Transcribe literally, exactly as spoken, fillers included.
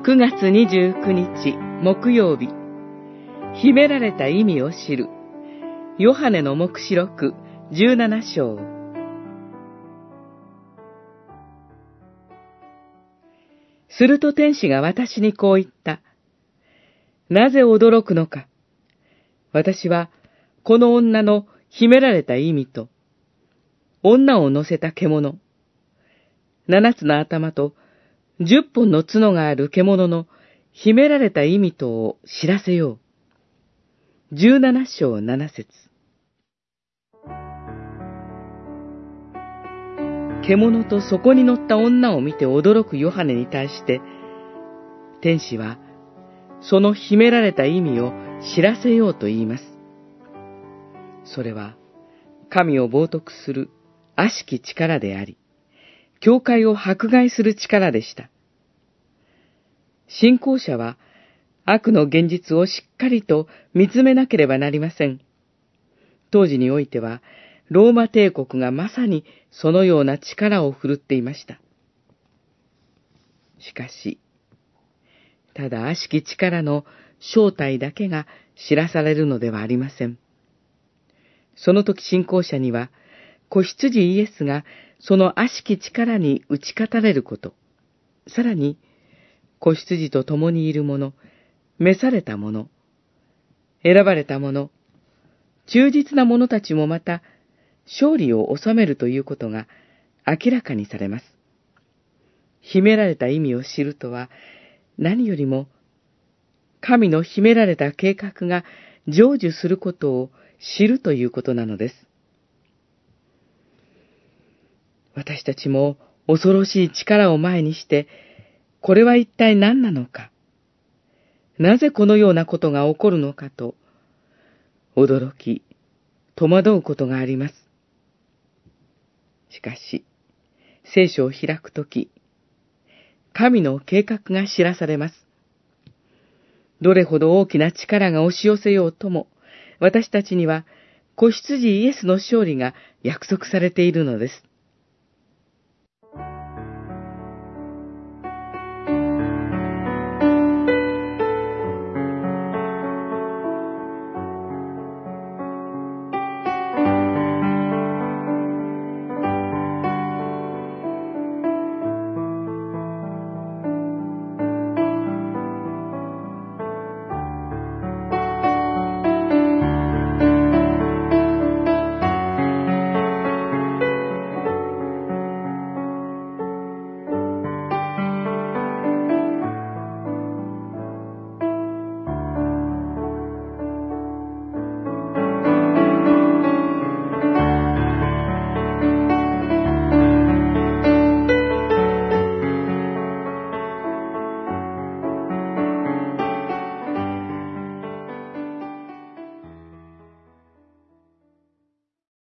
くがつにじゅうくにち木曜日、秘められた意味を知るヨハネの黙示録じゅうなな章。すると天使が私にこう言った。なぜ驚くのか。私はこの女の秘められた意味と、女を乗せた獣、七つの頭と十本の角がある獣の秘められた意味とを知らせよう。十七章七節。獣とそこに乗った女を見て驚くヨハネに対して、天使はその秘められた意味を知らせようと言います。それは神を冒涜する悪しき力であり、教会を迫害する力でした。信仰者は悪の現実をしっかりと見つめなければなりません。当時においては、ローマ帝国がまさにそのような力を振るっていました。しかし、ただ悪しき力の正体だけが知らされるのではありません。その時信仰者には、子羊イエスがその悪しき力に打ち勝たれること、さらに、子羊と共にいる者、召された者、選ばれた者、忠実な者たちもまた、勝利を収めるということが明らかにされます。秘められた意味を知るとは、何よりも、神の秘められた計画が成就することを知るということなのです。私たちも恐ろしい力を前にして、これは一体何なのか、なぜこのようなことが起こるのかと、驚き、戸惑うことがあります。しかし、聖書を開くとき、神の計画が知らされます。どれほど大きな力が押し寄せようとも、私たちには子羊イエスの勝利が約束されているのです。